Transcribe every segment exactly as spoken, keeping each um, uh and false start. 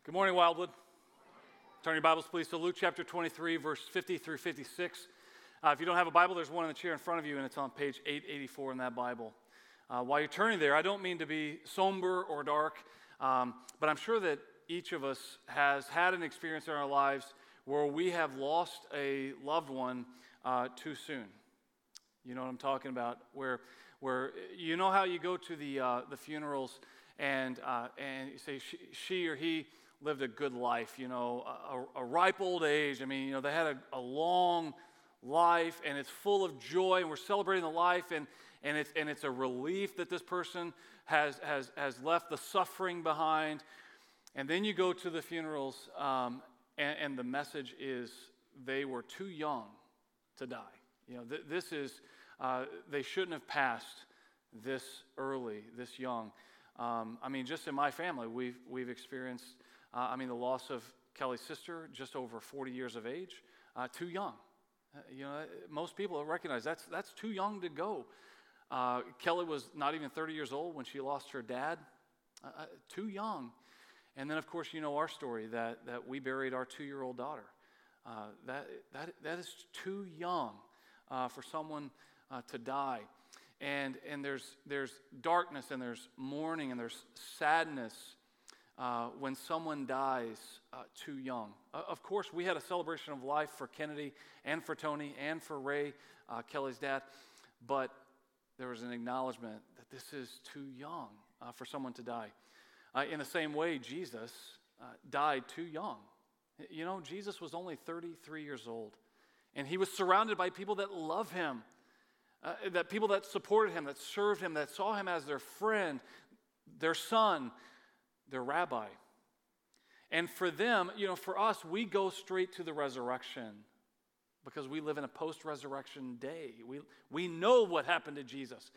Good morning, Wildwood. Turn your Bibles, please, to Luke chapter twenty-three, verse fifty through fifty-six. Uh, if you don't have a Bible, there's one in the chair in front of you, and it's on page eight eighty-four in that Bible. Uh, while you're turning there, I don't mean to be somber or dark, um, but I'm sure that each of us has had an experience in our lives where we have lost a loved one uh, too soon. You know what I'm talking about? Where, where you know how you go to the uh, the funerals and uh, and you say she, she or he lived a good life, you know, a, a ripe old age. I mean, you know, they had a, a long life, and it's full of joy, and we're celebrating the life, and and it's and it's a relief that this person has has has left the suffering behind. And then you go to the funerals, um, and, and the message is they were too young to die. You know, th- this is uh, they shouldn't have passed this early, this young. Um, I mean, just in my family, we've we've experienced. Uh, I mean, the loss of Kelly's sister, just over forty years of age, uh, too young. Uh, you know, most people recognize that's that's too young to go. Uh, Kelly was not even thirty years old when she lost her dad. Uh, uh, too young. And then, of course, you know our story that that we buried our two-year-old daughter. Uh, that that that is too young uh, for someone uh, to die. And and there's there's darkness and there's mourning and there's sadness. Uh, when someone dies uh, too young. Uh, of course, we had a celebration of life for Kennedy and for Tony and for Ray, uh, Kelly's dad, but there was an acknowledgement that this is too young uh, for someone to die. Uh, in the same way, Jesus uh, died too young. You know, Jesus was only thirty-three years old, and he was surrounded by people that love him, uh, that people that supported him, that served him, that saw him as their friend, their son, their rabbi. And for them, you know, for us, we go straight to the resurrection because we live in a post-resurrection day. We, we know what happened to Jesus.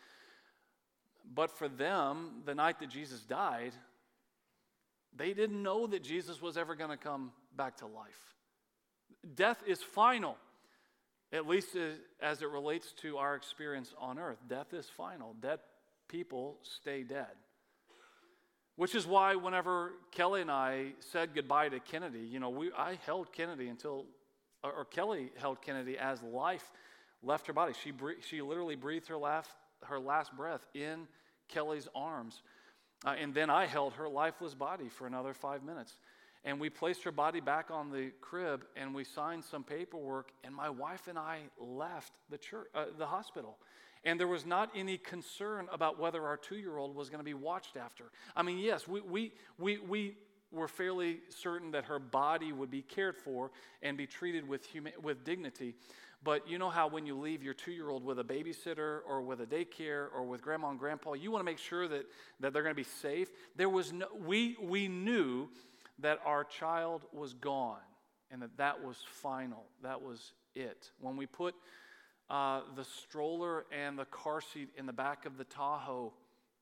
But for them, the night that Jesus died, they didn't know that Jesus was ever going to come back to life. Death is final, at least as, as it relates to our experience on earth. Death is final. Dead people stay dead. Which is why whenever Kelly and I said goodbye to Kennedy, you know, we I held Kennedy until, or, or Kelly held Kennedy as life left her body. She she literally breathed her last her last breath in Kelly's arms, uh, and then I held her lifeless body for another five minutes, and we placed her body back on the crib, and we signed some paperwork, and my wife and I left the church, uh, the hospital. And there was not any concern about whether our two-year-old was going to be watched after. I mean, yes, we we we we were fairly certain that her body would be cared for and be treated with huma- with dignity. But you know how when you leave your two-year-old with a babysitter or with a daycare or with grandma and grandpa, you want to make sure that, that they're going to be safe. There was no we we knew that our child was gone and that that was final. That was it. When we put Uh, the stroller and the car seat in the back of the Tahoe,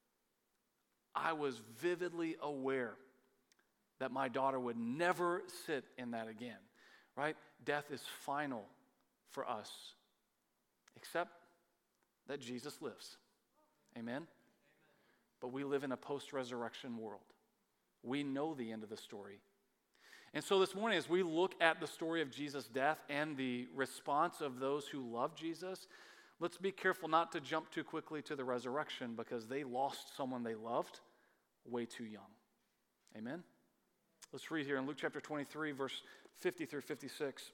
I was vividly aware that my daughter would never sit in that again, right? Death is final for us, except that Jesus lives. Amen? Amen. But we live in a post-resurrection world. We know the end of the story. And so this morning, as we look at the story of Jesus' death and the response of those who love Jesus, let's be careful not to jump too quickly to the resurrection because they lost someone they loved way too young. Amen? Let's read here in Luke chapter twenty-three, verse fifty through fifty-six.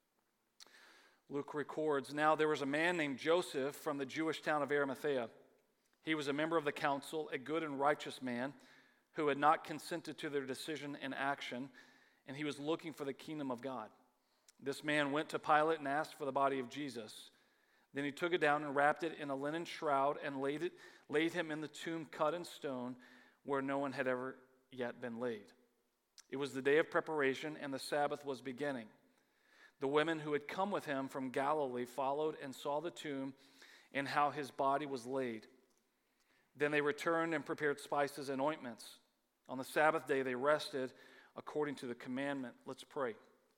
Luke records, "Now there was a man named Joseph from the Jewish town of Arimathea. He was a member of the council, a good and righteous man who had not consented to their decision and action, and he was looking for the kingdom of God. This man went to Pilate and asked for the body of Jesus. Then he took it down and wrapped it in a linen shroud and laid it, laid him in the tomb cut in stone where no one had ever yet been laid. It was the day of preparation, and the Sabbath was beginning. The women who had come with him from Galilee followed and saw the tomb and how his body was laid. Then they returned and prepared spices and ointments. On the Sabbath day they rested according to the commandment." Let's pray.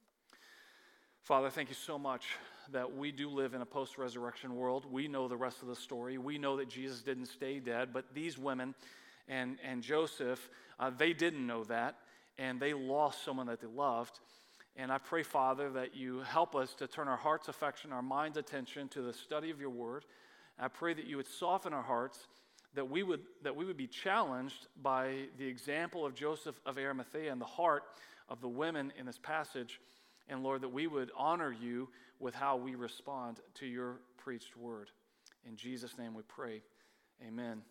Father, thank you so much that we do live in a post-resurrection world. We know the rest of the story. We know that Jesus didn't stay dead, but these women and, and Joseph, uh, they didn't know that. and they lost someone that they loved. And I pray, Father, that you help us to turn our heart's affection, our mind's attention to the study of your word. I pray that you would soften our hearts, that we would that we would be challenged by the example of Joseph of Arimathea and the heart of the women in this passage. And Lord, that we would honor you with how we respond to your preached word. In Jesus' name we pray. Amen.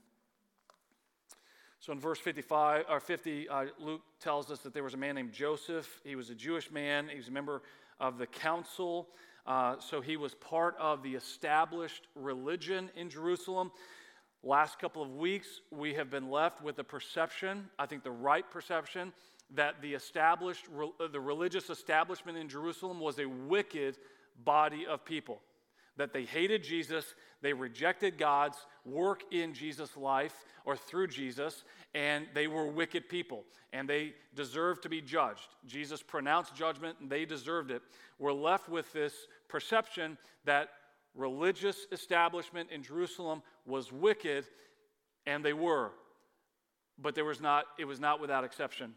So in verse fifty-five or fifty, uh, Luke tells us that there was a man named Joseph. He was a Jewish man. He was a member of the council. Uh, so he was part of the established religion in Jerusalem. Last couple of weeks, we have been left with the perception, I think the right perception, that the established, the religious establishment in Jerusalem was a wicked body of people. That they hated Jesus, they rejected God's work in Jesus' life or through Jesus, and they were wicked people, and they deserved to be judged. Jesus pronounced judgment, and they deserved it. We're left with this perception that religious establishment in Jerusalem was wicked, and they were, but there was not. It was not without exception.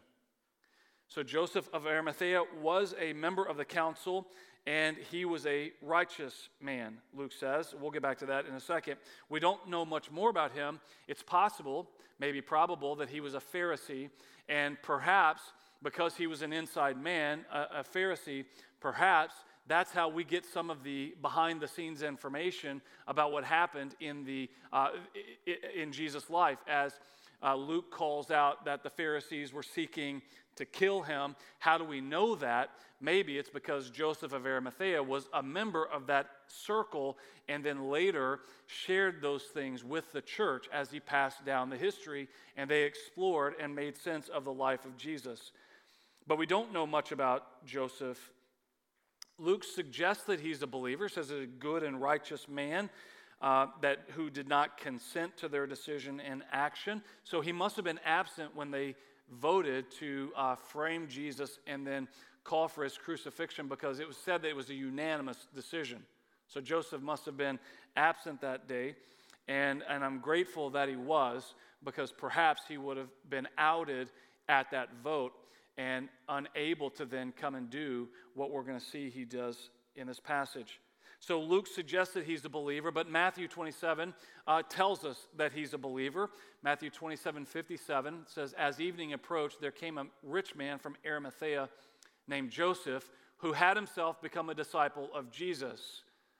So Joseph of Arimathea was a member of the council, and he was a righteous man, Luke says. We'll get back to that in a second. We don't know much more about him. It's possible, maybe probable, that he was a Pharisee, and perhaps because he was an inside man, a, a Pharisee, perhaps that's how we get some of the behind-the-scenes information about what happened in the uh, in Jesus' life, as uh, Luke calls out that the Pharisees were seeking to kill him. How do we know that? Maybe it's because Joseph of Arimathea was a member of that circle and then later shared those things with the church as he passed down the history, and they explored and made sense of the life of Jesus. But we don't know much about Joseph. Luke suggests that he's a believer, says he's a good and righteous man uh, that who did not consent to their decision and action. So he must have been absent when they voted to uh, frame Jesus and then call for his crucifixion, because it was said that it was a unanimous decision. So Joseph must have been absent that day, and, and I'm grateful that he was, because perhaps he would have been outed at that vote and unable to then come and do what we're going to see he does in this passage. So Luke suggests that he's a believer, but Matthew twenty-seven uh, tells us that he's a believer. Matthew twenty-seven fifty-seven says, "As evening approached, there came a rich man from Arimathea named Joseph, who had himself become a disciple of Jesus."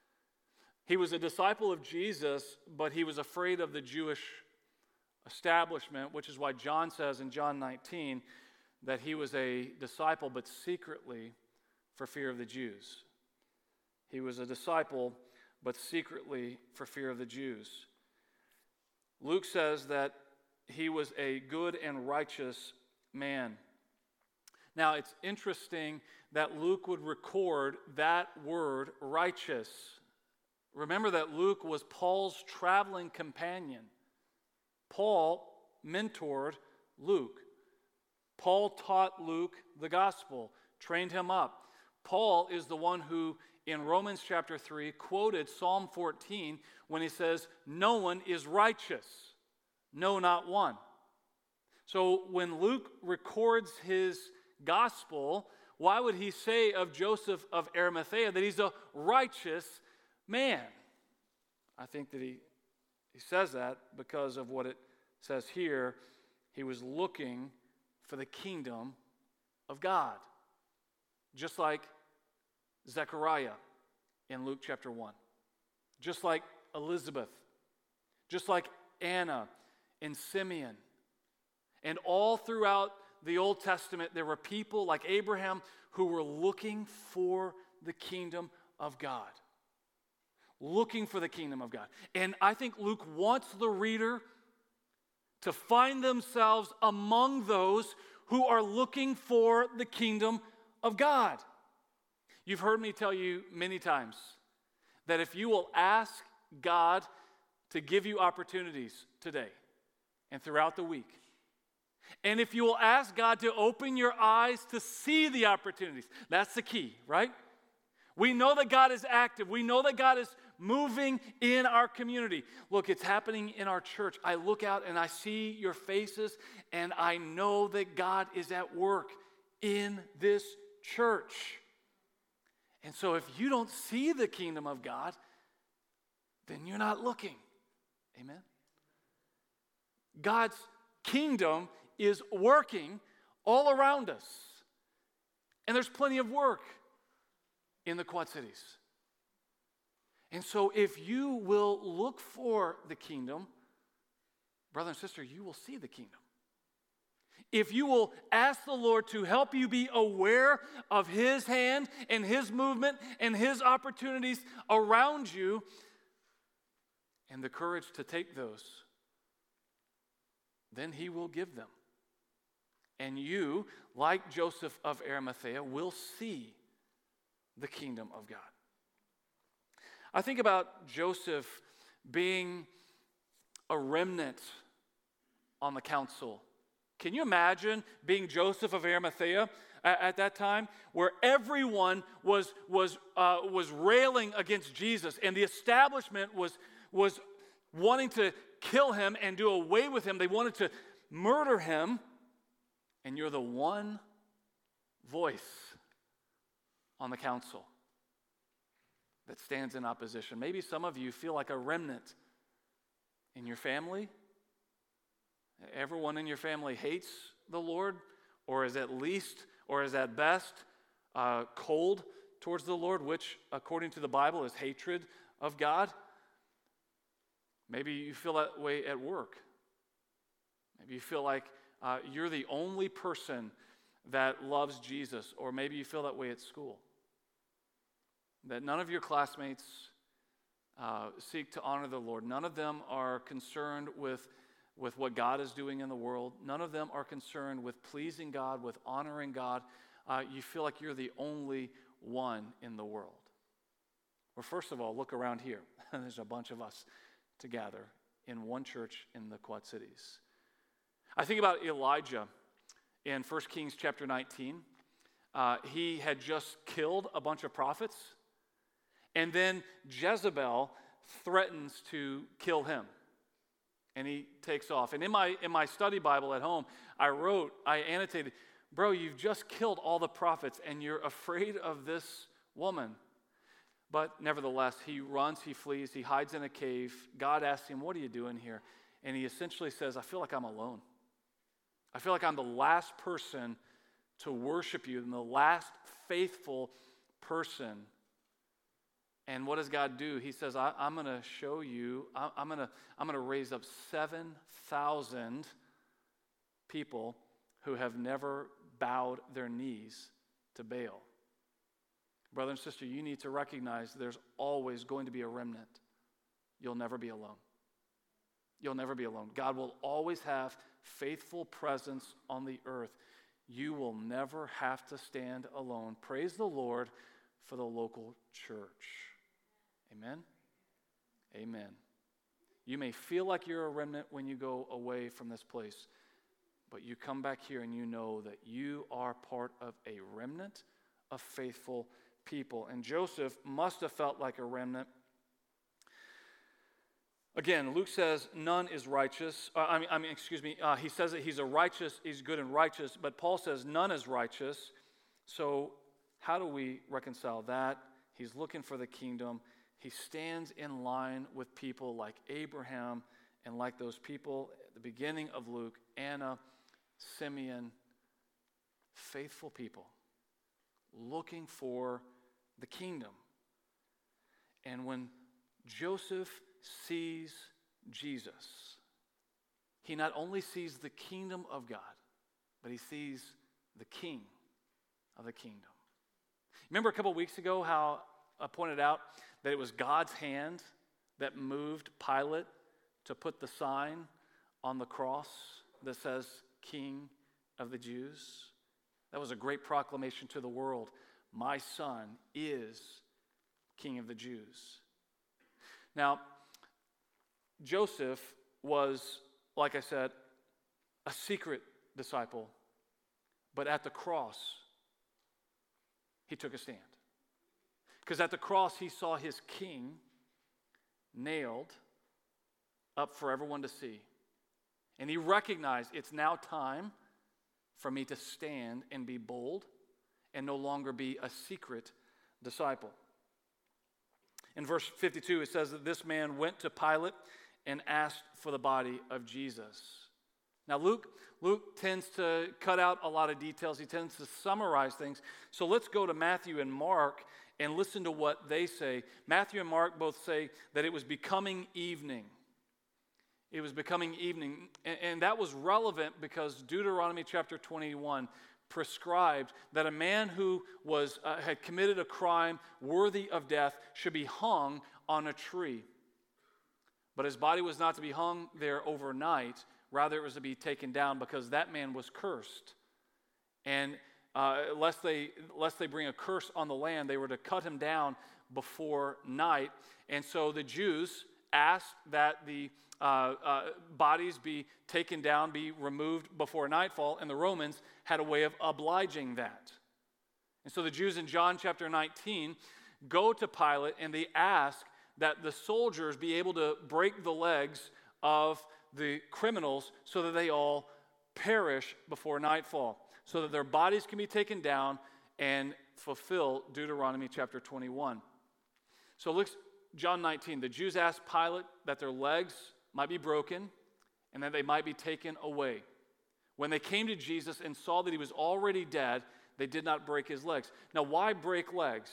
He was a disciple of Jesus, but he was afraid of the Jewish establishment, which is why John says in John nineteen that he was a disciple, but secretly for fear of the Jews. He was a disciple, but secretly for fear of the Jews. Luke says that he was a good and righteous man. Now, it's interesting that Luke would record that word, righteous. Remember that Luke was Paul's traveling companion. Paul mentored Luke. Paul taught Luke the gospel, trained him up. Paul is the one who, in Romans chapter three, quoted Psalm fourteen when he says, "No one is righteous, no, not one." So when Luke records his gospel, why would he say of Joseph of Arimathea that he's a righteous man? I think that he, he says that because of what it says here. He was looking for the kingdom of God, just like Zechariah in Luke chapter one, just like Elizabeth, just like Anna and Simeon. And all throughout the Old Testament, there were people like Abraham who were looking for the kingdom of God. Looking for the kingdom of God. And I think Luke wants the reader to find themselves among those who are looking for the kingdom of God. You've heard me tell you many times that if you will ask God to give you opportunities today and throughout the week, and if you will ask God to open your eyes to see the opportunities, that's the key, right? We know that God is active. We know that God is moving in our community. Look, it's happening in our church. I look out and I see your faces, and I know that God is at work in this church. And so if you don't see the kingdom of God, then you're not looking. Amen? God's kingdom is working all around us. And there's plenty of work in the Quad Cities. And so if you will look for the kingdom, brother and sister, you will see the kingdom. If you will ask the Lord to help you be aware of His hand and His movement and His opportunities around you, and the courage to take those, then He will give them. And you, like Joseph of Arimathea, will see the kingdom of God. I think about Joseph being a remnant on the council. Can you imagine being Joseph of Arimathea at, at that time, where everyone was, was, uh, was railing against Jesus, and the establishment was, was wanting to kill him and do away with him. They wanted to murder him, and you're the one voice on the council that stands in opposition. Maybe some of you feel like a remnant in your family. Everyone in your family hates the Lord, or is at least, or is at best, uh, cold towards the Lord, which, according to the Bible, is hatred of God. Maybe you feel that way at work. Maybe you feel like uh, you're the only person that loves Jesus, or maybe you feel that way at school. That none of your classmates uh, seek to honor the Lord. None of them are concerned with, with what God is doing in the world. None of them are concerned with pleasing God, with honoring God. Uh, you feel like you're the only one in the world. Well, first of all, look around here. There's a bunch of us together in one church in the Quad Cities. I think about Elijah in First Kings chapter nineteen. Uh, he had just killed a bunch of prophets, and then Jezebel threatens to kill him, and he takes off. And in my in my study Bible at home, I wrote, I annotated, bro, you've just killed all the prophets, and you're afraid of this woman. But nevertheless, he runs, he flees, he hides in a cave. God asks him, what are you doing here? And he essentially says, I feel like I'm alone. I feel like I'm the last person to worship you and the last faithful person. And what does God do? He says, I, I'm going to show you, I, I'm going to I'm going to raise up seven thousand people who have never bowed their knees to Baal. Brother and sister, you need to recognize there's always going to be a remnant. You'll never be alone. You'll never be alone. God will always have faithful presence on the earth. You will never have to stand alone. Praise the Lord for the local church. Amen? Amen. You may feel like you're a remnant when you go away from this place, but you come back here and you know that you are part of a remnant of faithful people. And Joseph must have felt like a remnant. Again, Luke says none is righteous. Uh, I mean, I mean, excuse me. Uh, he says that he's a righteous, he's good and righteous, but Paul says none is righteous. So how do we reconcile that? He's looking for the kingdom. He stands in line with people like Abraham and like those people at the beginning of Luke, Anna, Simeon, faithful people looking for the kingdom. And when Joseph sees Jesus, he not only sees the kingdom of God, but he sees the king of the kingdom. Remember a couple of weeks ago how I pointed out that it was God's hand that moved Pilate to put the sign on the cross that says King of the Jews? That was a great proclamation to the world. My son is King of the Jews. Now, Joseph was, like I said, a secret disciple, but at the cross, he took a stand. Because at the cross, he saw his king nailed up for everyone to see. And he recognized it's now time for me to stand and be bold and no longer be a secret disciple. In verse fifty-two, it says that this man went to Pilate and asked for the body of Jesus. Now, Luke, Luke tends to cut out a lot of details. He tends to summarize things. So let's go to Matthew and Mark and listen to what they say. Matthew and Mark both say that it was becoming evening. It was becoming evening. And, and that was relevant because Deuteronomy chapter twenty-one prescribed that a man who was uh, had committed a crime worthy of death should be hung on a tree. But his body was not to be hung there overnight. Rather, it was to be taken down because that man was cursed. And uh, lest they, lest they bring a curse on the land, they were to cut him down before night. And so the Jews asked that the uh, uh, bodies be taken down, be removed before nightfall, and the Romans had a way of obliging that. And so the Jews in John chapter nineteen go to Pilate and they ask that the soldiers be able to break the legs of the criminals so that they all perish before nightfall, so that their bodies can be taken down and fulfill Deuteronomy chapter twenty-one. So look, John nineteen, the Jews asked Pilate that their legs might be broken and that they might be taken away. When they came to Jesus and saw that he was already dead, they did not break his legs. Now, why break legs?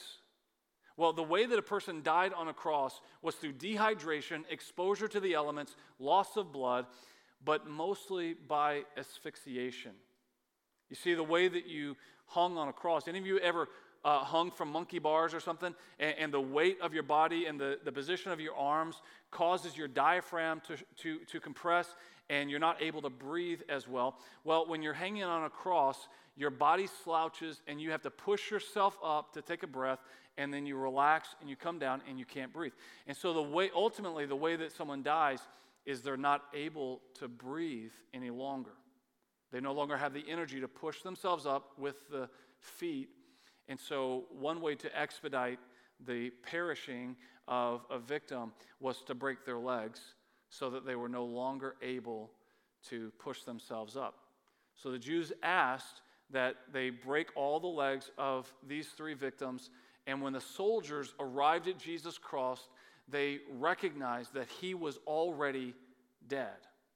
Well, the way that a person died on a cross was through dehydration, exposure to the elements, loss of blood, but mostly by asphyxiation. You see, the way that you hung on a cross, any of you ever uh, hung from monkey bars or something, and, and the weight of your body and the, the position of your arms causes your diaphragm to, to, to compress, and you're not able to breathe as well? Well, when you're hanging on a cross, your body slouches, and you have to push yourself up to take a breath, and then you relax, and you come down, and you can't breathe. And so the way, ultimately, the way that someone dies is they're not able to breathe any longer. They no longer have the energy to push themselves up with the feet. And so one way to expedite the perishing of a victim was to break their legs so that they were no longer able to push themselves up. So the Jews asked that they break all the legs of these three victims, and when the soldiers arrived at Jesus' cross, they recognized that he was already dead.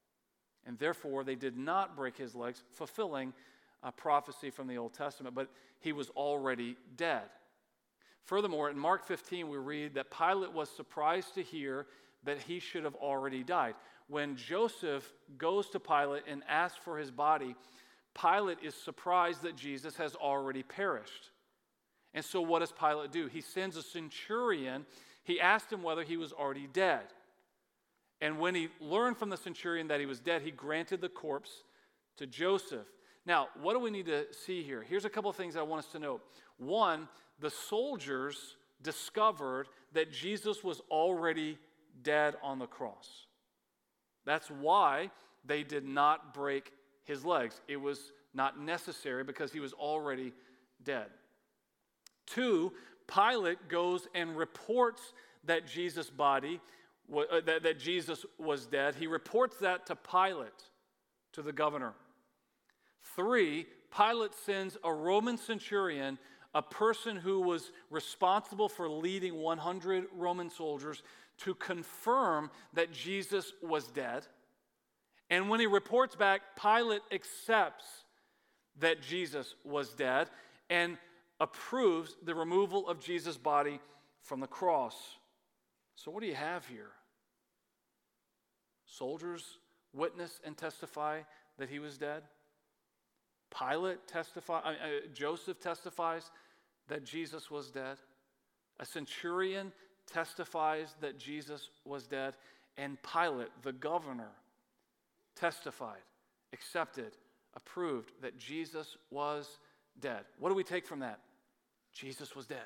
And therefore, they did not break his legs, fulfilling a prophecy from the Old Testament, but he was already dead. Furthermore, in Mark fifteen, we read that Pilate was surprised to hear that he should have already died. When Joseph goes to Pilate and asks for his body, Pilate is surprised that Jesus has already perished. And so what does Pilate do? He sends a centurion. He asked him whether he was already dead. And when he learned from the centurion that he was dead, he granted the corpse to Joseph. Now, what do we need to see here? Here's a couple of things I want us to note. One, the soldiers discovered that Jesus was already dead on the cross. That's why they did not break his legs. It was not necessary because he was already dead. Two, Pilate goes and reports that Jesus' body, uh, that, that Jesus was dead. He reports that to Pilate, to the governor. Three, Pilate sends a Roman centurion, a person who was responsible for leading one hundred Roman soldiers, to confirm that Jesus was dead. And when he reports back, Pilate accepts that Jesus was dead and approves the removal of Jesus' body from the cross. So what do you have here? Soldiers witness and testify that he was dead. Pilate testify, uh, uh, Joseph testifies that Jesus was dead. A centurion testifies that Jesus was dead. And Pilate, the governor, testified, accepted, approved that Jesus was dead. What do we take from that? Jesus was dead.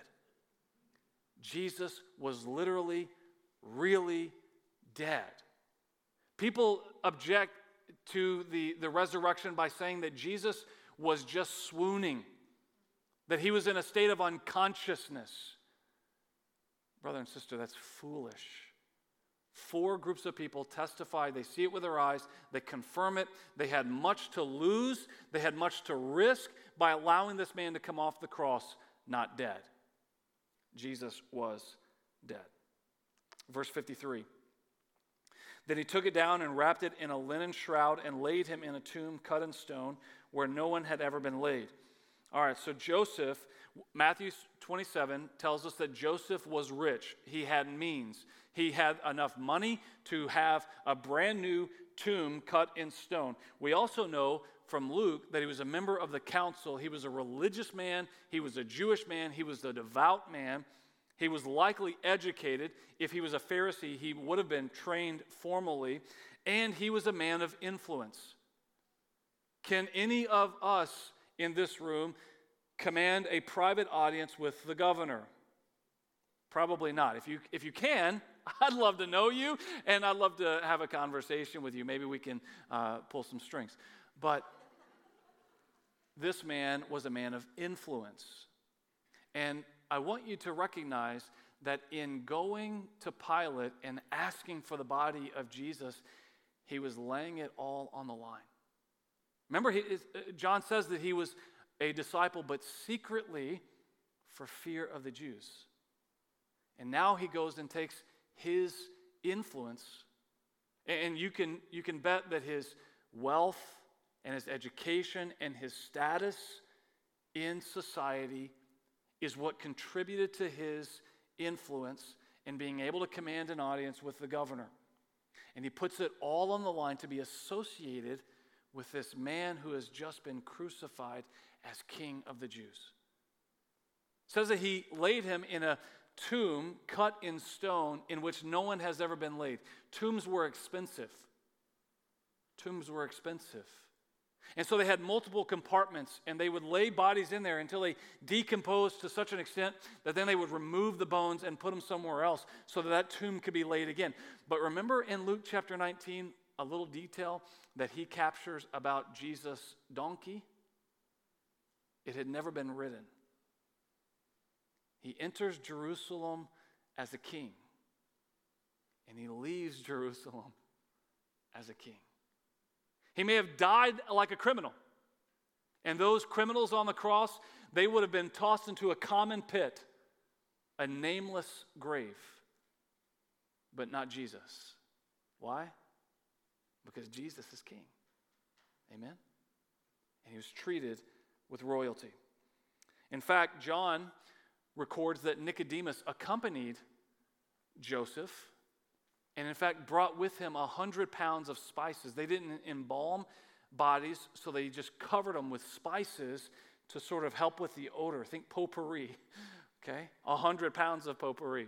Jesus was literally, really dead. People object to the, the resurrection by saying that Jesus was just swooning, that he was in a state of unconsciousness. Brother and sister, that's foolish. Four groups of people testify. They see it with their eyes. They confirm it. They had much to lose. They had much to risk by allowing this man to come off the cross not dead. Jesus was dead. Verse fifty-three. Then he took it down and wrapped it in a linen shroud and laid him in a tomb cut in stone where no one had ever been laid. All right, so Joseph, Matthew twenty-seven tells us that Joseph was rich. He had means. He had enough money to have a brand new tomb cut in stone. We also know from Luke that he was a member of the council. He was a religious man. He was a Jewish man. He was a devout man. He was likely educated. If he was a Pharisee, he would have been trained formally. And he was a man of influence. Can any of us in this room command a private audience with the governor? Probably not. If you, if you can, I'd love to know you, and I'd love to have a conversation with you. Maybe we can uh, pull some strings. But this man was a man of influence. And I want you to recognize that in going to Pilate and asking for the body of Jesus, he was laying it all on the line. Remember, he, John says that he was a disciple, but secretly for fear of the Jews. And now he goes and takes his influence, and you can, you can bet that his wealth and his education and his status in society is what contributed to his influence in being able to command an audience with the governor. And he puts it all on the line to be associated with this man who has just been crucified as King of the Jews. It says that he laid him in a tomb cut in stone in which no one has ever been laid. Tombs were expensive. Tombs were expensive. And so they had multiple compartments, and they would lay bodies in there until they decomposed to such an extent that then they would remove the bones and put them somewhere else so that that tomb could be laid again. But remember in Luke chapter nineteen, a little detail that he captures about Jesus' donkey? It had never been ridden. He enters Jerusalem as a king, and he leaves Jerusalem as a king. He may have died like a criminal, and those criminals on the cross, they would have been tossed into a common pit, a nameless grave, but not Jesus. Why? Because Jesus is king. Amen? And he was treated with royalty. In fact, John records that Nicodemus accompanied Joseph and in fact brought with him a hundred pounds of spices. They didn't embalm bodies, so they just covered them with spices to sort of help with the odor. Think potpourri, okay? A hundred pounds of potpourri.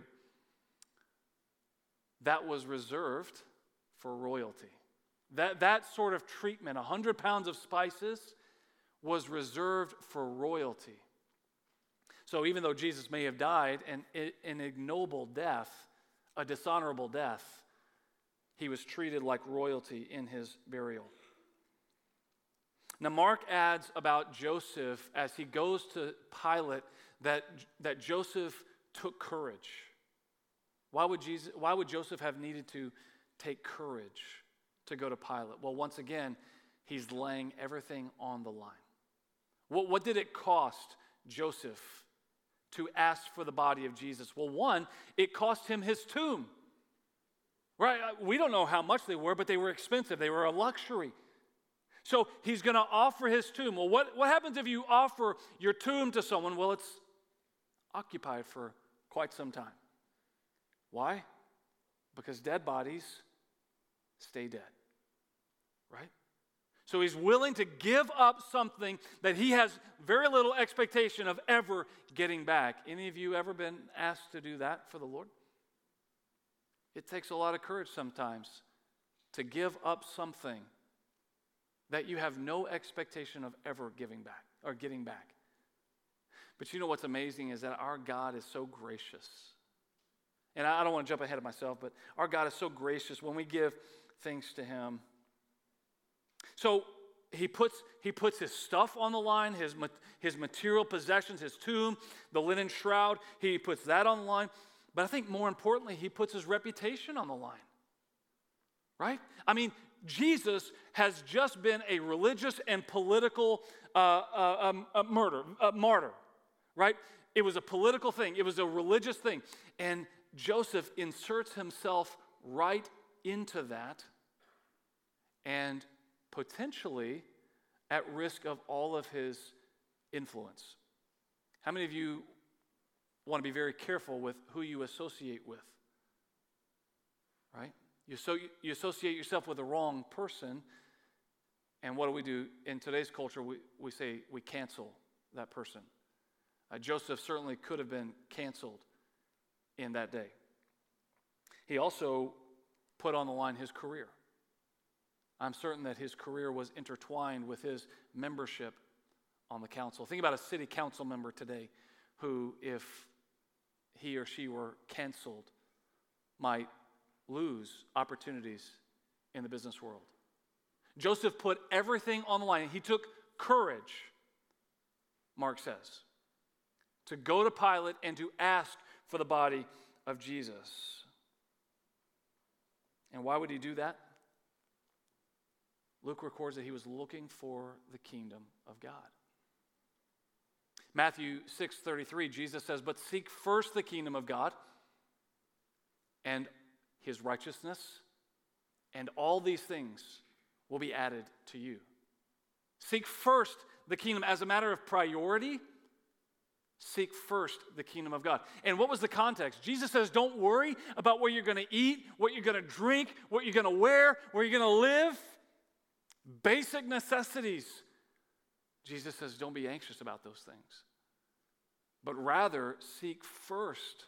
That was reserved for royalty. That, that sort of treatment, a hundred pounds of spices, was reserved for royalty. So even though Jesus may have died an, an ignoble death, a dishonorable death, he was treated like royalty in his burial. Now Mark adds about Joseph as he goes to Pilate that, that Joseph took courage. Why would Jesus, why would Joseph have needed to take courage to go to Pilate? Well, once again, he's laying everything on the line. What, what did it cost Joseph to ask for the body of Jesus? Well, one, it cost him his tomb. Right? We don't know how much they were, but they were expensive. They were a luxury. So he's going to offer his tomb. Well, what, what happens if you offer your tomb to someone? Well, it's occupied for quite some time. Why? Because dead bodies stay dead. Right? So he's willing to give up something that he has very little expectation of ever getting back. Any of you ever been asked to do that for the Lord? It takes a lot of courage sometimes to give up something that you have no expectation of ever giving back or getting back. But you know what's amazing is that our God is so gracious. And I don't want to jump ahead of myself, but our God is so gracious when we give things to him. So he puts, he puts his stuff on the line, his, his material possessions, his tomb, the linen shroud, he puts that on the line. But I think more importantly, he puts his reputation on the line. right? I mean, Jesus has just been a religious and political uh, uh, um, uh, murder, uh, martyr, right? It was a political thing. It was a religious thing. And Joseph inserts himself right into that and potentially at risk of all of his influence. How many of you want to be very careful with who you associate with? Right? You, so, you associate yourself with the wrong person, and what do we do? In today's culture, we, we say we cancel that person. Uh, Joseph certainly could have been canceled in that day. He also put on the line his career. I'm certain that his career was intertwined with his membership on the council. Think about a city council member today who, if he or she were canceled, might lose opportunities in the business world. Joseph put everything on the line. He took courage, Mark says, to go to Pilate and to ask for the body of Jesus. And why would he do that? Luke records that he was looking for the kingdom of God. Matthew six thirty-three, Jesus says, "But seek first the kingdom of God and his righteousness, and all these things will be added to you." Seek first the kingdom as a matter of priority. Seek first the kingdom of God. And what was the context? Jesus says, don't worry about where you're going to eat, what you're going to drink, what you're going to wear, where you're going to live. Basic necessities. Jesus says, don't be anxious about those things, but rather seek first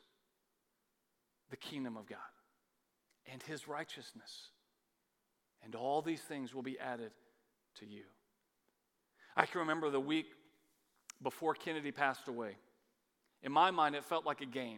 the kingdom of God and his righteousness, and all these things will be added to you. I can remember the week before Kennedy passed away. In my mind, it felt like a game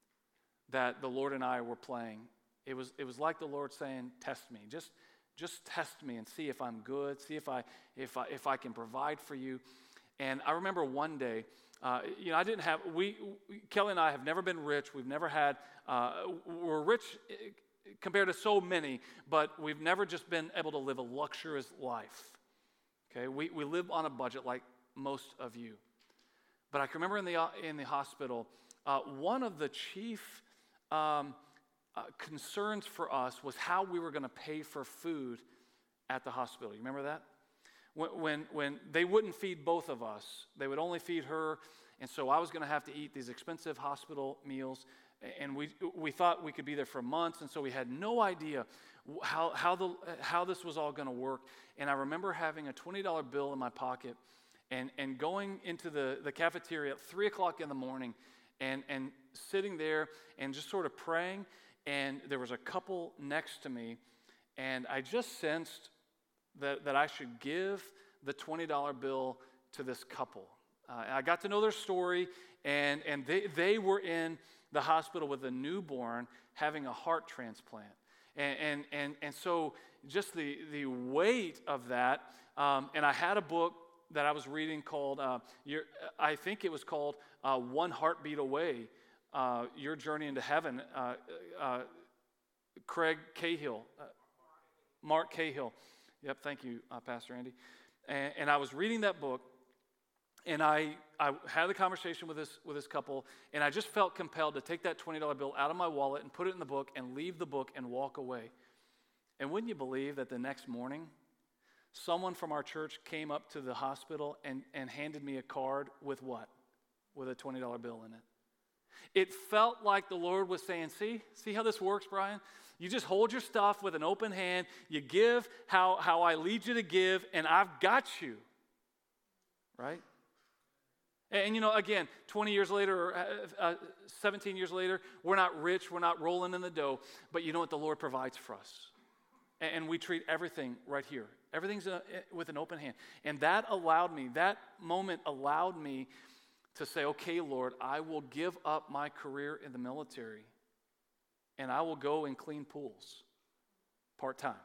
that the Lord and I were playing. It was, it was like the Lord saying, test me. Just, just test me and see if I'm good, see if I, if I, if I can provide for you. And I remember one day, uh, you know, I didn't have, we, Kelly and I have never been rich. We've never had, uh, we're rich compared to so many, but we've never just been able to live a luxurious life. Okay, we, we live on a budget like most of you. But I can remember in the, uh, in the hospital, uh, one of the chief um, uh, concerns for us was how we were going to pay for food at the hospital. You remember that? When, when, when they wouldn't feed both of us, they would only feed her, and so I was going to have to eat these expensive hospital meals, and we we thought we could be there for months, and so we had no idea how how the how this was all going to work. And I remember having a twenty dollar bill in my pocket, and and going into the, the cafeteria at three o'clock in the morning, and and sitting there and just sort of praying. And there was a couple next to me, and I just sensed that that I should give the twenty dollar bill to this couple. Uh, I got to know their story, and and they they were in the hospital with a newborn having a heart transplant. And and and, and so just the, the weight of that, um, and I had a book that I was reading called, uh, your, I think it was called uh, One Heartbeat Away, uh, Your Journey into Heaven, uh, uh, Craig Cahill, uh, Mark Cahill. Yep, thank you, uh, Pastor Andy. And, and I was reading that book, and I, I had a conversation with this, with this couple, and I just felt compelled to take that twenty dollar bill out of my wallet and put it in the book and leave the book and walk away. And wouldn't you believe that the next morning, someone from our church came up to the hospital and, and handed me a card with what? With a twenty dollar bill in it. It felt like the Lord was saying, see, see how this works, Brian? You just hold your stuff with an open hand. You give how, how I lead you to give, and I've got you, right? And, you know, again, twenty years later, or uh, seventeen years later, we're not rich, we're not rolling in the dough, but you know what? The Lord provides for us. And, and we treat everything right here. Everything's a, with an open hand. And that allowed me, that moment allowed me to say, okay, Lord, I will give up my career in the military, and I will go and clean pools part-time.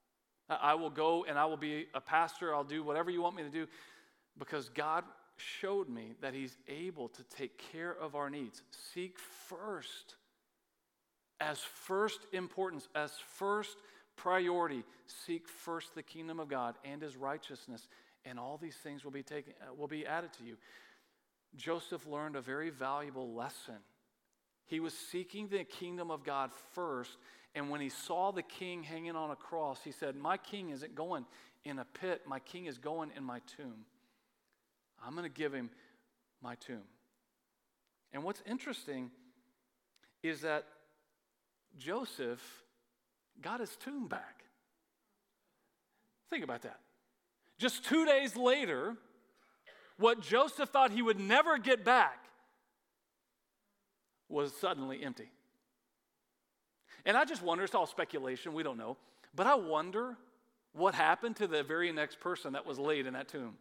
I will go and I will be a pastor. I'll do whatever you want me to do, because God showed me that he's able to take care of our needs. Seek first, as first importance, as first priority, seek first the kingdom of God and his righteousness, and all these things will be taken, uh, will be added to you. Joseph learned a very valuable lesson. He was seeking the kingdom of God first, and when he saw the king hanging on a cross, he said, my king isn't going in a pit, my king is going in my tomb. I'm going to give him my tomb. And what's interesting is that Joseph got his tomb back. Think about that. Just two days later, what Joseph thought he would never get back was suddenly empty. And I just wonder, it's all speculation, we don't know, but I wonder what happened to the very next person that was laid in that tomb.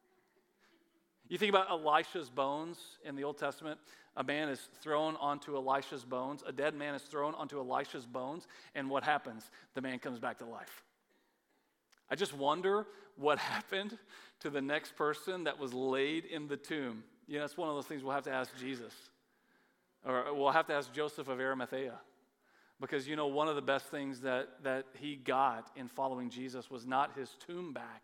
You think about Elisha's bones in the Old Testament. A man is thrown onto Elisha's bones. A dead man is thrown onto Elisha's bones. And what happens? The man comes back to life. I just wonder what happened to the next person that was laid in the tomb. You know, it's one of those things we'll have to ask Jesus. Or we'll have to ask Joseph of Arimathea. Because, you know, one of the best things that, that he got in following Jesus was not his tomb back,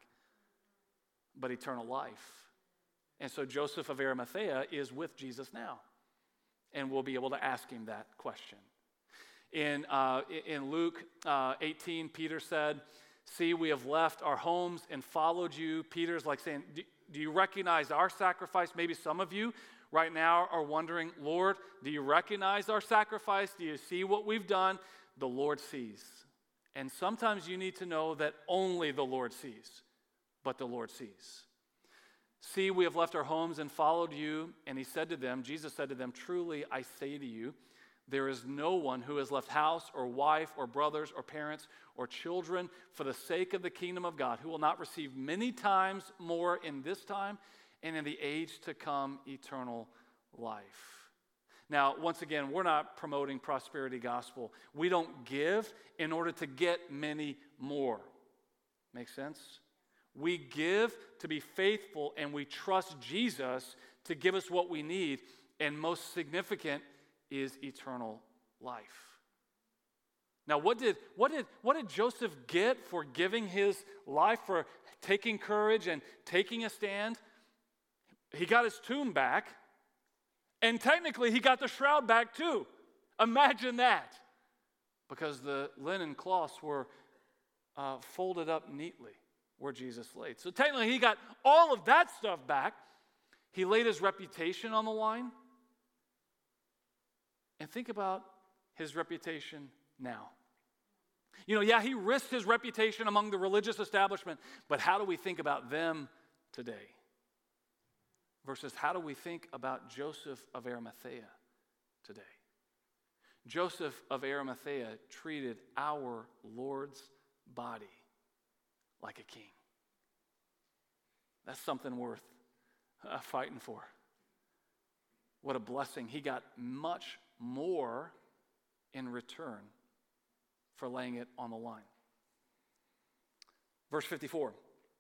but eternal life. And so Joseph of Arimathea is with Jesus now. And we'll be able to ask him that question. In, uh, in Luke uh, eighteen, Peter said, see, we have left our homes and followed you. Peter's like saying, do, do you recognize our sacrifice? Maybe some of you right now are wondering, Lord, do you recognize our sacrifice? Do you see what we've done? The Lord sees. And sometimes you need to know that only the Lord sees, but the Lord sees. See, we have left our homes and followed you. And he said to them, Jesus said to them, truly I say to you, there is no one who has left house or wife or brothers or parents or children for the sake of the kingdom of God who will not receive many times more in this time and in the age to come eternal life. Now, once again, we're not promoting prosperity gospel. We don't give in order to get many more. Make sense? We give to be faithful, and we trust Jesus to give us what we need, and most significant is eternal life. Now, what did, what did, what did Joseph get for giving his life, for taking courage and taking a stand? He got his tomb back, and technically he got the shroud back too. Imagine that. Because the linen cloths were uh, folded up neatly where Jesus laid. So technically he got all of that stuff back. He laid his reputation on the line. And think about his reputation now. You know, yeah, he risked his reputation among the religious establishment, but how do we think about them today? Versus how do we think about Joseph of Arimathea today? Joseph of Arimathea treated our Lord's body like a king. That's something worth uh, fighting for. What a blessing. He got much more in return for laying it on the line. Verse fifty-four.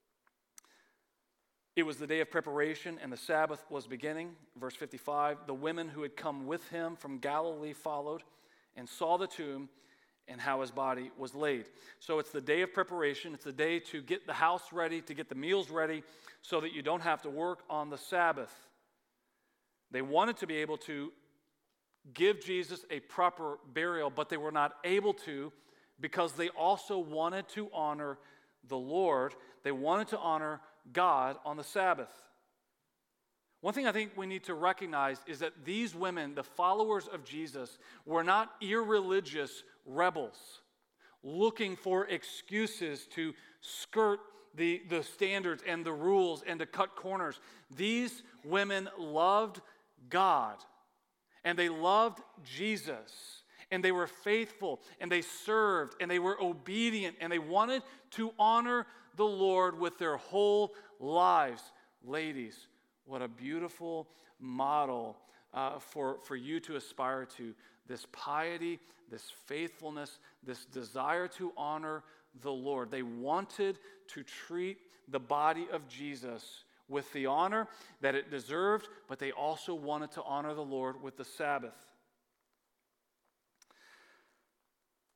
It was the day of preparation, and the Sabbath was beginning. Verse fifty-five, the women who had come with him from Galilee followed and saw the tomb and how his body was laid. So it's the day of preparation. It's the day to get the house ready, to get the meals ready, so that you don't have to work on the Sabbath. They wanted to be able to give Jesus a proper burial, but they were not able to because they also wanted to honor the Lord. They wanted to honor God on the Sabbath. One thing I think we need to recognize is that these women, the followers of Jesus, were not irreligious rebels looking for excuses to skirt the, the standards and the rules and to cut corners. These women loved God, and they loved Jesus, and they were faithful, and they served, and they were obedient, and they wanted to honor the Lord with their whole lives. Ladies, what a beautiful model uh, for, for you to aspire to. This piety, this faithfulness, this desire to honor the Lord. They wanted to treat the body of Jesus with the honor that it deserved, but they also wanted to honor the Lord with the Sabbath.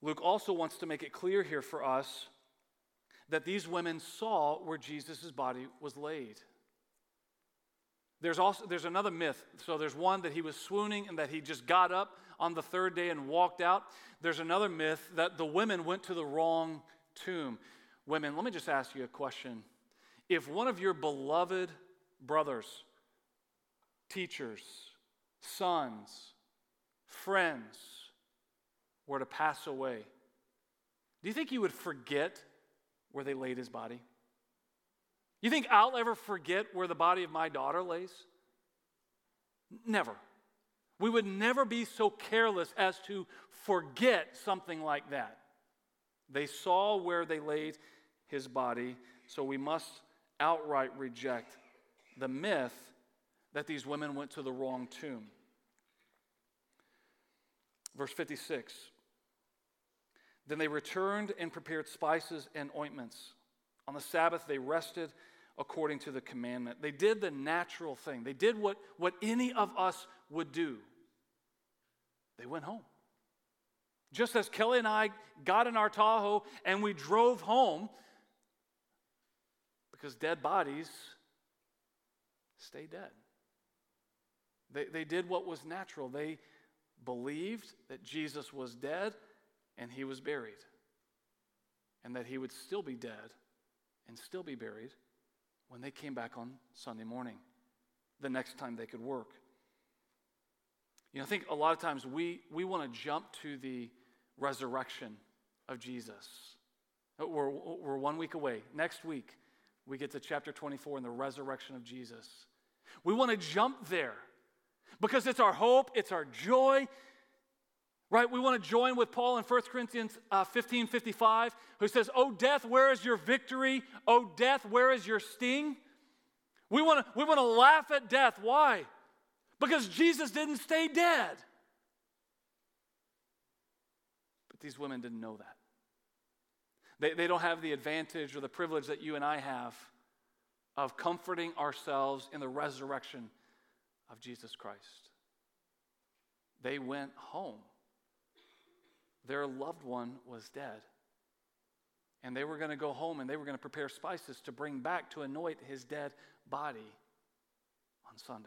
Luke also wants to make it clear here for us that these women saw where Jesus' body was laid. There's also there's another myth. So there's one that he was swooning and that he just got up on the third day and walked out. There's another myth that the women went to the wrong tomb. Women, let me just ask you a question. If one of your beloved brothers, teachers, sons, friends were to pass away, do you think you would forget where they laid his body? You think I'll ever forget where the body of my daughter lays? Never. We would never be so careless as to forget something like that. They saw where they laid his body, so we must outright reject the myth that these women went to the wrong tomb. Verse fifty-six. Then they returned and prepared spices and ointments. On the Sabbath they rested according to the commandment. They did the natural thing. They did what, what any of us would do. They went home. Just as Kelly and I got in our Tahoe and we drove home, because dead bodies stay dead. They, they did what was natural. They believed that Jesus was dead and he was buried, and that he would still be dead and still be buried when they came back on Sunday morning, the next time they could work. You know, I think a lot of times we, we want to jump to the resurrection of Jesus. We're, we're one week away. Next week, we get to chapter twenty-four and the resurrection of Jesus. We want to jump there because it's our hope, it's our joy, right? We want to join with Paul in First Corinthians uh, fifteen fifty-five, who says, "O death, where is your victory? O death, where is your sting?" We want to we want to laugh at death. Why? Because Jesus didn't stay dead. But these women didn't know that. They, they don't have the advantage or the privilege that you and I have of comforting ourselves in the resurrection of Jesus Christ. They went home. Their loved one was dead. And they were going to go home and they were going to prepare spices to bring back to anoint his dead body on Sunday.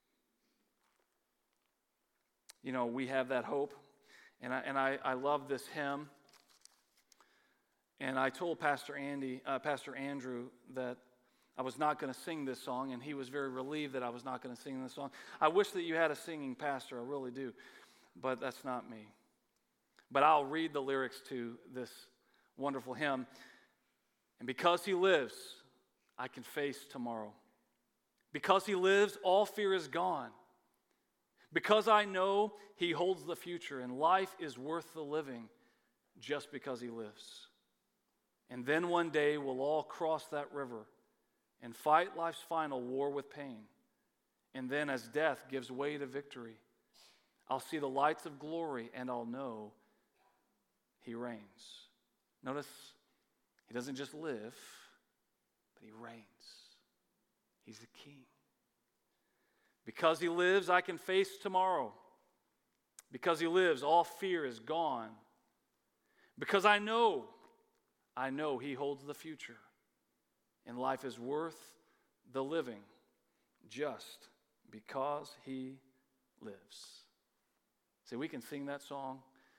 You know, we have that hope. And I, and I, I love this hymn. And I told Pastor Andy, uh, Pastor Andrew that I was not going to sing this song, and he was very relieved that I was not going to sing this song. I wish that you had a singing pastor, I really do, but that's not me. But I'll read the lyrics to this wonderful hymn. And because he lives, I can face tomorrow. Because he lives, all fear is gone. Because I know he holds the future, and life is worth the living just because he lives. And then one day we'll all cross that river and fight life's final war with pain. And then as death gives way to victory, I'll see the lights of glory and I'll know he reigns. Notice, he doesn't just live, but he reigns. He's the king. Because he lives, I can face tomorrow. Because he lives, all fear is gone. Because I know I know he holds the future, and life is worth the living just because he lives. See, we can sing that song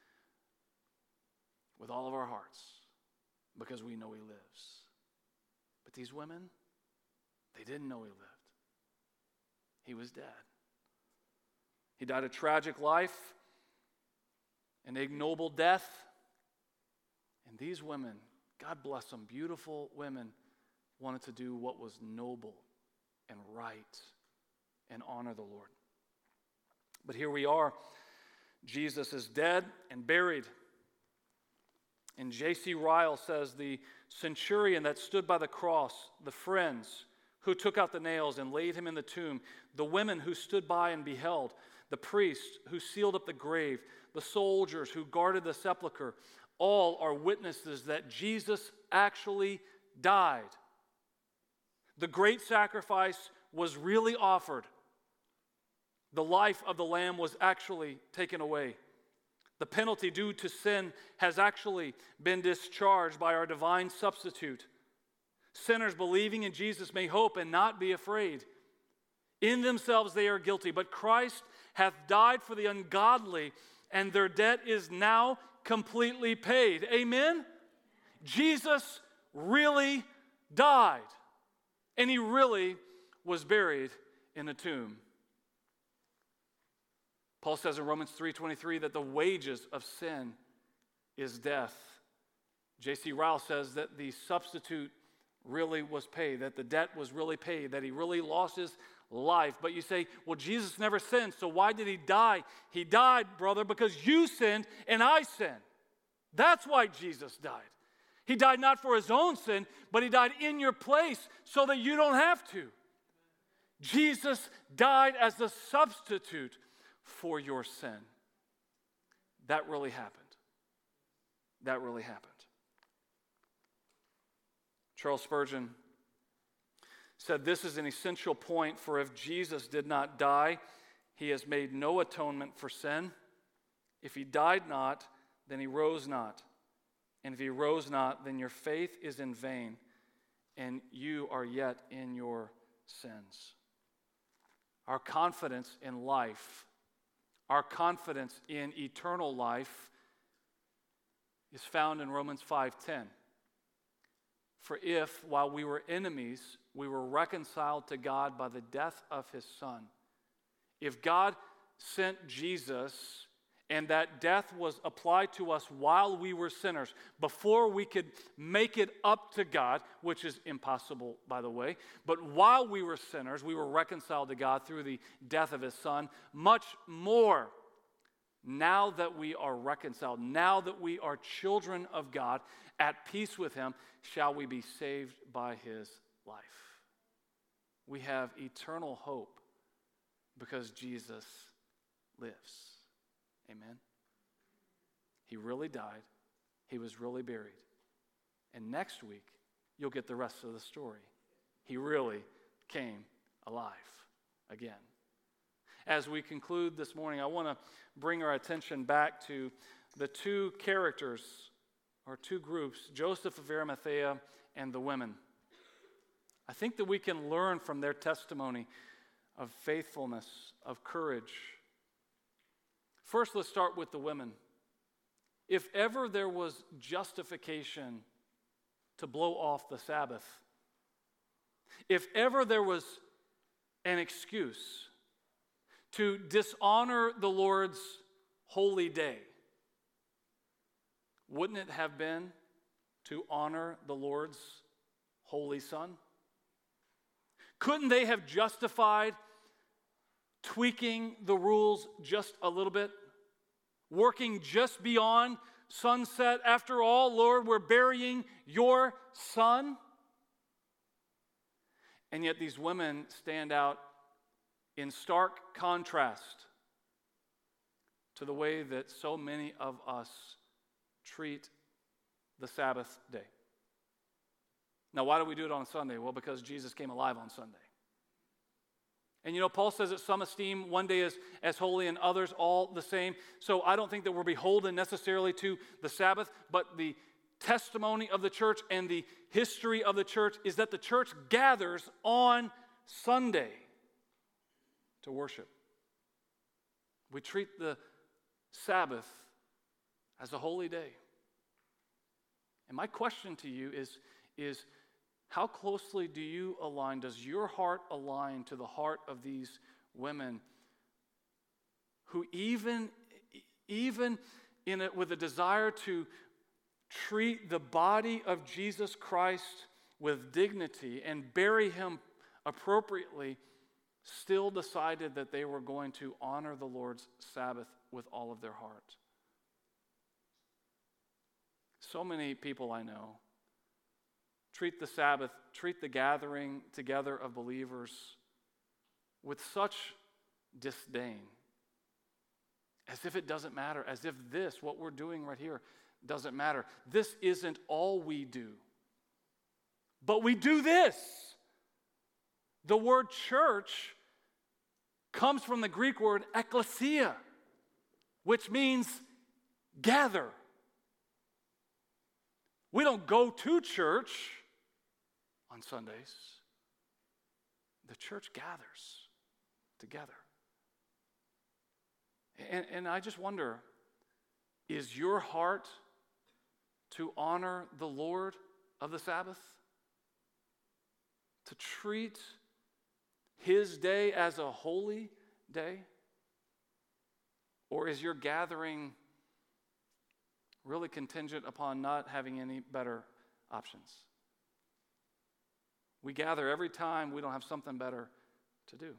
with all of our hearts because we know he lives. But these women, they didn't know he lived. He was dead. He died a tragic life, an ignoble death, and these women, God bless them, beautiful women, wanted to do what was noble and right and honor the Lord. But here we are. Jesus is dead and buried. And J C Ryle says the centurion that stood by the cross, the friends who took out the nails and laid him in the tomb, the women who stood by and beheld, the priests who sealed up the grave, the soldiers who guarded the sepulchre, all are witnesses that Jesus actually died. The great sacrifice was really offered. The life of the Lamb was actually taken away. The penalty due to sin has actually been discharged by our divine substitute. Sinners believing in Jesus may hope and not be afraid. In themselves they are guilty, but Christ hath died for the ungodly, and their debt is now completely paid. Amen? Jesus really died, and he really was buried in a tomb. Paul says in Romans three twenty-three that the wages of sin is death. J C Ryle says that the substitute really was paid, that the debt was really paid, that he really lost his life. But you say, well, Jesus never sinned, so why did he die? He died, brother, because you sinned and I sinned. That's why Jesus died. He died not for his own sin, but he died in your place so that you don't have to. Jesus died as the substitute for your sin. That really happened. That really happened. Charles Spurgeon said this is an essential point, for if Jesus did not die, he has made no atonement for sin. If he died not, then he rose not. And if he rose not, then your faith is in vain, and you are yet in your sins. Our confidence in life, our confidence in eternal life is found in Romans five ten. For if, while we were enemies, we were reconciled to God by the death of his Son. If God sent Jesus and that death was applied to us while we were sinners, before we could make it up to God, which is impossible, by the way, but while we were sinners, we were reconciled to God through the death of his Son, much more, now that we are reconciled, now that we are children of God, at peace with him, shall we be saved by his life. We have eternal hope because Jesus lives. Amen. He really died. He was really buried. And next week, you'll get the rest of the story. He really came alive again. As we conclude this morning, I want to bring our attention back to the two characters or two groups, Joseph of Arimathea and the women. I think that we can learn from their testimony of faithfulness, of courage. First, let's start with the women. If ever there was justification to blow off the Sabbath, if ever there was an excuse to dishonor the Lord's holy day, wouldn't it have been to honor the Lord's holy Son? Couldn't they have justified tweaking the rules just a little bit? Working just beyond sunset? After all, Lord, we're burying your Son. And yet these women stand out in stark contrast to the way that so many of us treat the Sabbath day. Now, why do we do it on Sunday? Well, because Jesus came alive on Sunday. And you know, Paul says that some esteem one day as, as holy and others all the same. So I don't think that we're beholden necessarily to the Sabbath, but the testimony of the church and the history of the church is that the church gathers on Sunday to worship. We treat the Sabbath as a holy day. And my question to you is, is how closely do you align, does your heart align to the heart of these women who even, even in it with a desire to treat the body of Jesus Christ with dignity and bury him appropriately, still decided that they were going to honor the Lord's Sabbath with all of their heart? So many people I know treat the Sabbath, treat the gathering together of believers with such disdain, as if it doesn't matter, as if this, what we're doing right here, doesn't matter. This isn't all we do. But we do this. The word church comes from the Greek word ekklesia, which means gather. We don't go to church on Sundays. The church gathers together. And, and I just wonder, is your heart to honor the Lord of the Sabbath? To treat his day as a holy day? Or is your gathering really contingent upon not having any better options? We gather every time we don't have something better to do.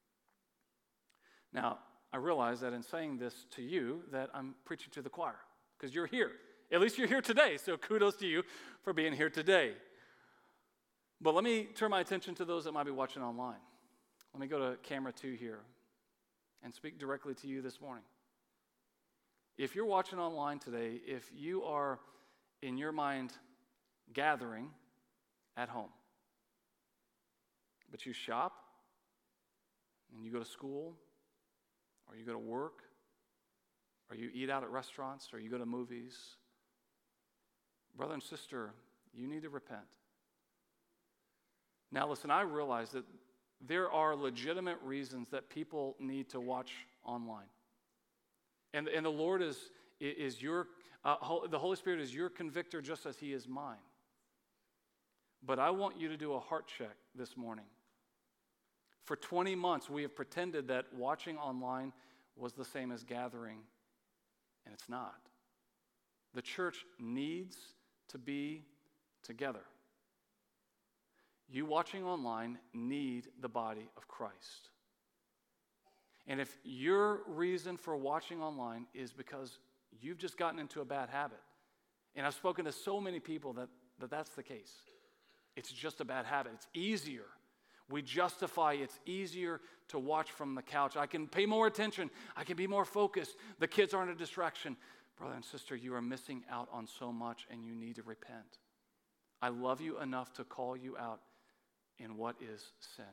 Now, I realize that in saying this to you, that I'm preaching to the choir, because you're here. At least you're here today, so kudos to you for being here today. But let me turn my attention to those that might be watching online. Let me go to camera two here and speak directly to you this morning. If you're watching online today, if you are, in your mind, gathering at home, but you shop, and you go to school, or you go to work, or you eat out at restaurants, or you go to movies, brother and sister, you need to repent. Now listen, I realize that there are legitimate reasons that people need to watch online. And, and the Lord is, is your, uh, the Holy Spirit is your convictor just as he is mine. But I want you to do a heart check this morning. For twenty months, we have pretended that watching online was the same as gathering, and it's not. The church needs to be together. You watching online need the body of Christ. And if your reason for watching online is because you've just gotten into a bad habit, and I've spoken to so many people that, that that's the case. It's just a bad habit. It's easier. We justify it's easier to watch from the couch. I can pay more attention. I can be more focused. The kids aren't a distraction. Brother and sister, you are missing out on so much, and you need to repent. I love you enough to call you out in what is sin.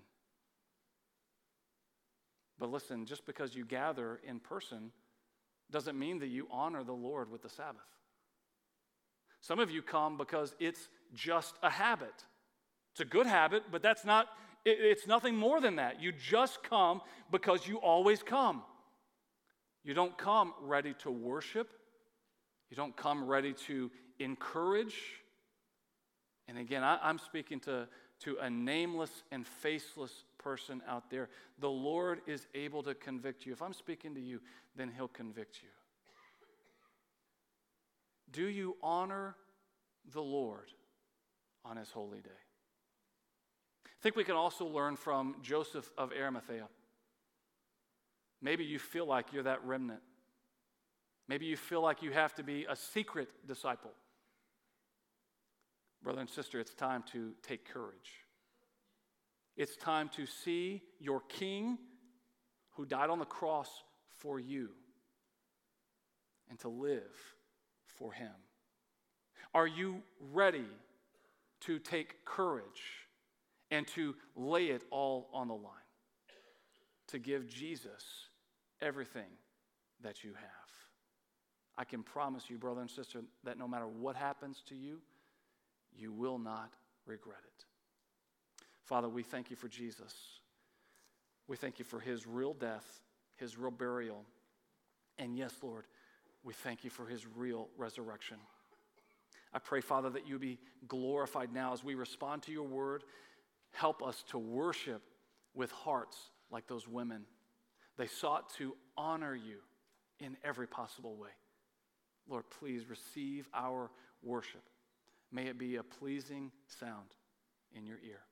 But listen, just because you gather in person doesn't mean that you honor the Lord with the Sabbath. Some of you come because it's just a habit. It's a good habit, but that's not, it, it's nothing more than that. You just come because you always come. You don't come ready to worship. You don't come ready to encourage. And again, I, I'm speaking to, to a nameless and faceless person out there. The Lord is able to convict you. If I'm speaking to you, then he'll convict you. Do you honor the Lord on his holy day? I think we can also learn from Joseph of Arimathea. Maybe you feel like you're that remnant. Maybe you feel like you have to be a secret disciple. Brother and sister, it's time to take courage. It's time to see your King who died on the cross for you and to live for him. Are you ready to take courage and to lay it all on the line? To give Jesus everything that you have. I can promise you, brother and sister, that no matter what happens to you, you will not regret it. Father, we thank you for Jesus. We thank you for his real death, his real burial. And yes, Lord, we thank you for his real resurrection. I pray, Father, that you be glorified now as we respond to your word. Help us to worship with hearts like those women. They sought to honor you in every possible way. Lord, please receive our worship. May it be a pleasing sound in your ear.